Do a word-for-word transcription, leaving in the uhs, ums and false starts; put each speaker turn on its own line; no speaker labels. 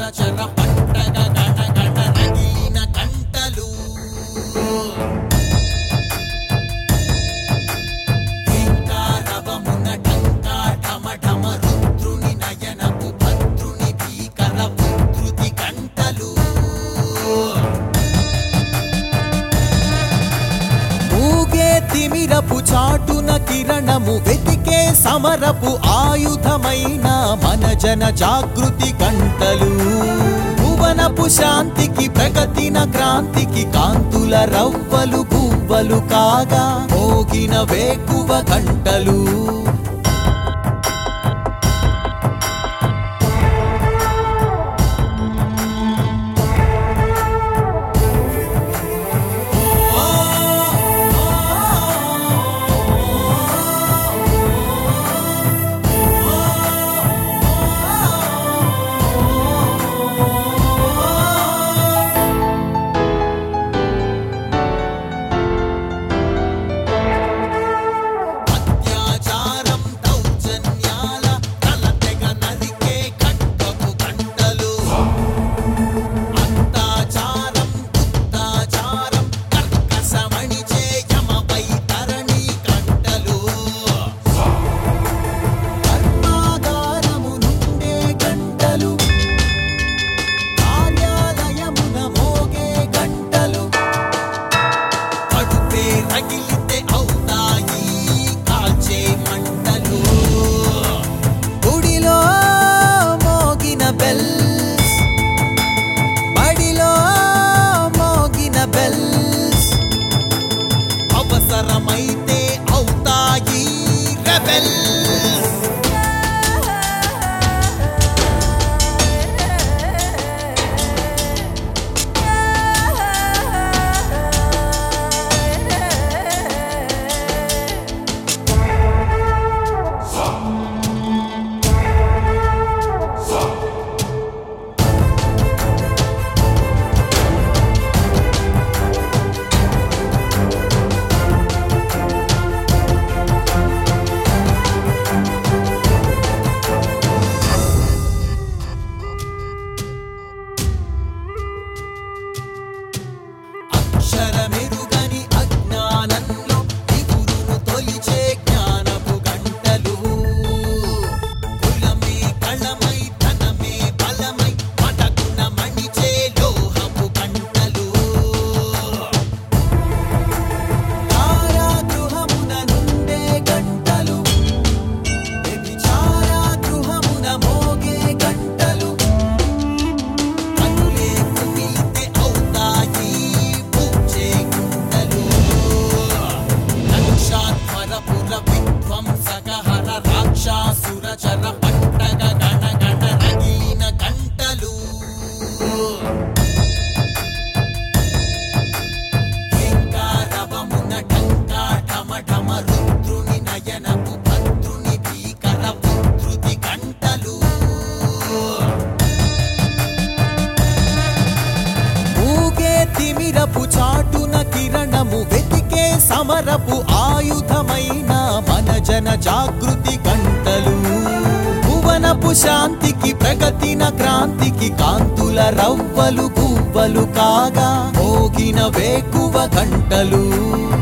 సురచర పట్టగ గణ గణ రగిలిన కంటలు ఇంకారవమున టంకా ఢమ ఢమ రుద్రుని నయనపు భద్రుని భీకర ఉద్ధృతి కంటలు ఊగే తిమిరపు చాటున కిరణము వెతికే సమరపు ఆయుధమైన మన జన జాగృతి గంటలు భువనపు శాంతికి ప్రగతిన క్రాంతికి కాంతుల రవ్వలు గువ్వలు కాగా మోగిన వేకువ గంటలు రగిలితే అవుతాయి కాల్చే మంటలు గుడిలో మోగిన బెల్స్ బడిలో మోగిన బెల్స్ అవసరమైతే అవుతాయి రెబెల్స్ అక్షరమెరుగని అజ్ఞానంలో నిగురును తొలిచే జ్ఞానపు గంటలు కులమే కళమై ధనమే బలమై మటకున మణిచే లోహపు గంటలు కారాగృహమున నుండే గంటలు వ్యభిచారాగృహమున మోగే గంటలు కనులే కుమిలితే అవుతాయి విధ్వంసకహర రాక్షాసురచర పట్టగ గణ గణ రగిలిన కంటలు ఇంకారవమున టంకా ఢమ ఢమ రుద్రుని నయనపు భద్రుని భీకర ఉద్ధృతి కంటలు ఊగే తిమిరపు చాటున కిరణము వెతికే సమరపు ఆయుధమైన మన జన జాగృతి గంటలు భువనపు శాంతికి ప్రగతిన క్రాంతికి కాంతుల రవ్వలు గువ్వలు కాగా మోగిన వేకువ గంటలు